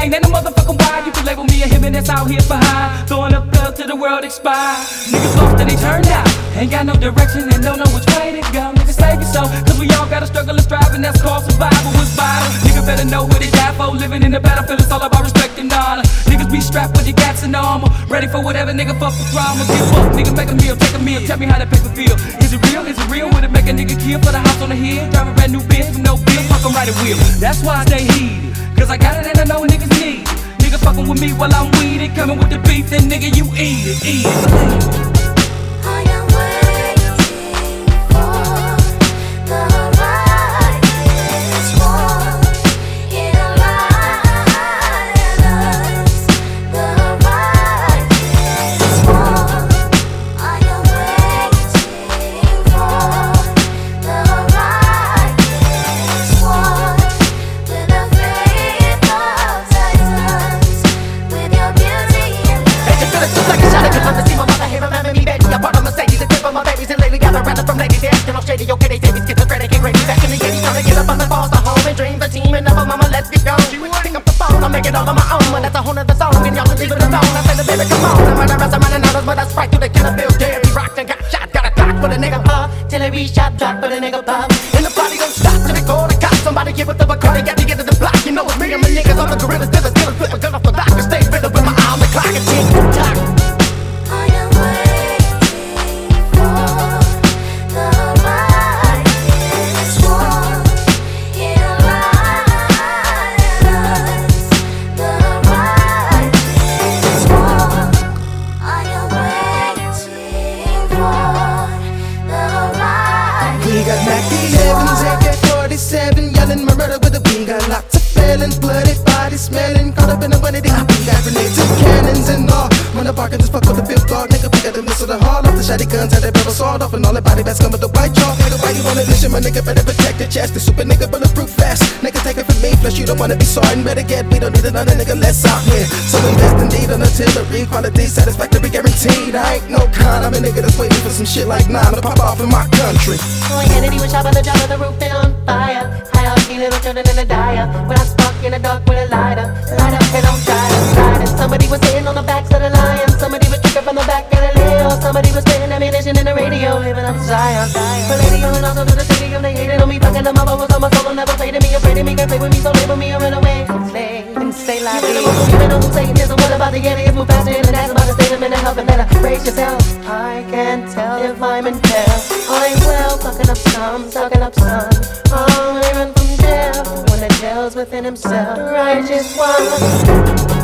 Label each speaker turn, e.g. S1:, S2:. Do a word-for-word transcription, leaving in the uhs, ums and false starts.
S1: gang, ain't no motherfucking why you can label me a him and that's out here behind. Throwing up thugs till the world expire. Niggas lost and they turned out. Ain't got no direction and don't know which way to go. Niggas save your soul, cause we all gotta struggle and strive, and that's called survival. What's vital? Nigga better know what they die for. Living in the battlefield, it's all about respect and honor. Niggas be strapped with your gats and armor, ready for whatever, nigga, fuck the drama. Give up, nigga, make a meal, take a meal. Tell me how that paper feel. Is it real? Is it real? Would it make a nigga kill for the house on the hill? Drive a brand new Benz with no bill, fuck 'em right at wheel. That's why I stay heated, cause I got it and I know niggas need it. Nigga fucking with me while I'm weeded, coming with the beef, then nigga you eat it, eat it.
S2: Okay, they say we schizophrenic and crazy. Back in the eighties, trying to get up on the balls, the home and dream, the team, and never mama, let's get going. She would pick up the phone, I'll make it all on my own, but that's a whole nother song, and y'all can leave it alone. I say the baby, come on, I'm running around, I'm running out, but that's right through the killer bill. Damn, he rocked and got shot, got a clock for the nigga pop, till he shot, drop for the nigga pop. And the party don't stop till they call the cops. Somebody give it the Bacardi, got to get to the block. You know it's me and my niggas, all the gorillas, till the killers flip a gun off the back and stay riddled with my eye on the clock and tick tock.
S3: We got Mackie Evans, A K forty-seven, yelling my murder with a we got lots of felons, bloody bodies smelling, caught up in the money. They we got grenades and cannons and all. When the park and just fuck with the big dog, nigga, pick up the missile, the hard off the shotty guns, had that barrel sawed off, and all that body bags come with the white chalk. Nigga, why you on a mission? My nigga better protect the chest. The super nigga bulletproof fast. Nigga, take it from me, plus you don't wanna be sorry. Better get, we don't need another nigga less out here. So invest indeed on artillery, quality, satisfactory, guaranteed. I ain't no con, I'm a nigga that's waiting for some shit like nine to pop off in my country.
S2: Oh, Kennedy was shot by the job of the roof and on fire. High up, little children in a dire. When I spark in the dark with a lighter, light up and don't try to slide it. Somebody was sitting on the backs of the lion. Somebody was triggered from the back of the Leo. Somebody was spitting ammunition in the radio, living up Zion. But lady on also to the stadium, they hated on me, fucking them up. I was on my soul, never played to me, afraid of me, can't play with me, so label me or run away. Slay and stay like me. You know who Satanism, what about the aliens? Move faster and that's about to state of mental health and better brace yourself. I can't tell if I'm in hell. I'm well, fucking up some, sucking up some. I'm running from jail when the jail's within himself. Righteous one.